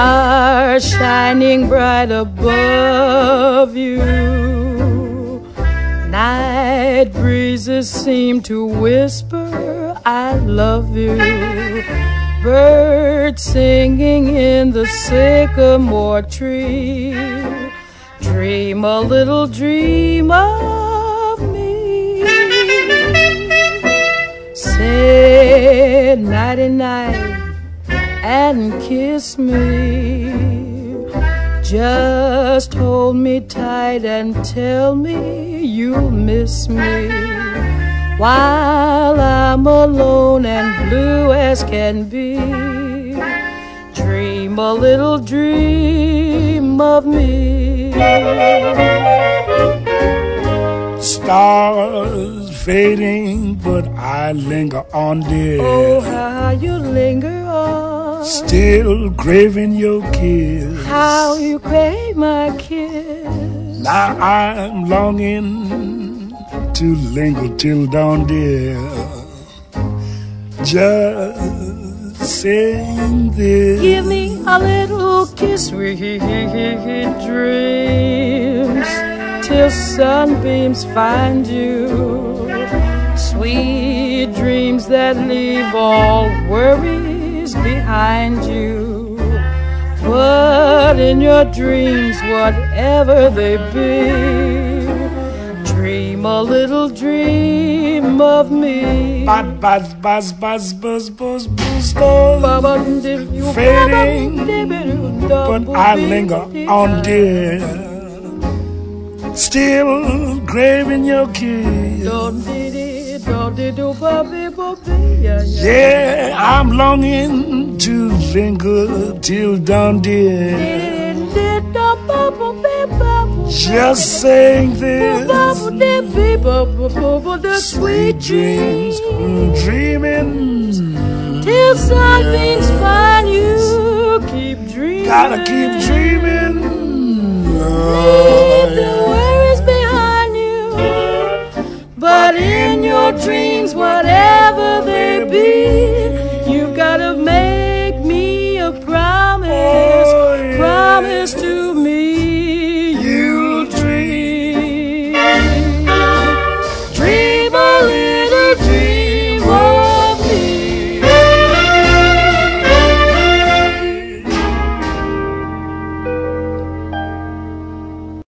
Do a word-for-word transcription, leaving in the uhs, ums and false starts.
stars shining bright above you. Night breezes seem to whisper, I love you. Birds singing in the sycamore tree. Dream a little dream of me. Say nighty-night and kiss me. Just hold me tight and tell me you'll miss me. While I'm alone and blue as can be, dream a little dream of me. Stars fading, but I linger on, dear. Oh, how you linger on. Still craving your kiss. How you crave my kiss. Now I'm longing to linger till dawn, dear. Just saying this. Give me a little kiss, sweet dreams, till sunbeams find you. Sweet dreams that leave all worries behind you. But in your dreams, whatever they be, dream a little dream of me. Buzz, buzz, buzz, buzz, buzz, buzz, buzz, buzz. Fading, but I linger on, dear. Still craving your kiss. Yeah, I'm longing to linger till dawn, dear. Just saying this. Sweet dreams, dreaming till something's fine. You keep dreaming. Gotta keep dreaming. Leave the worries behind you. But in your dreams, whatever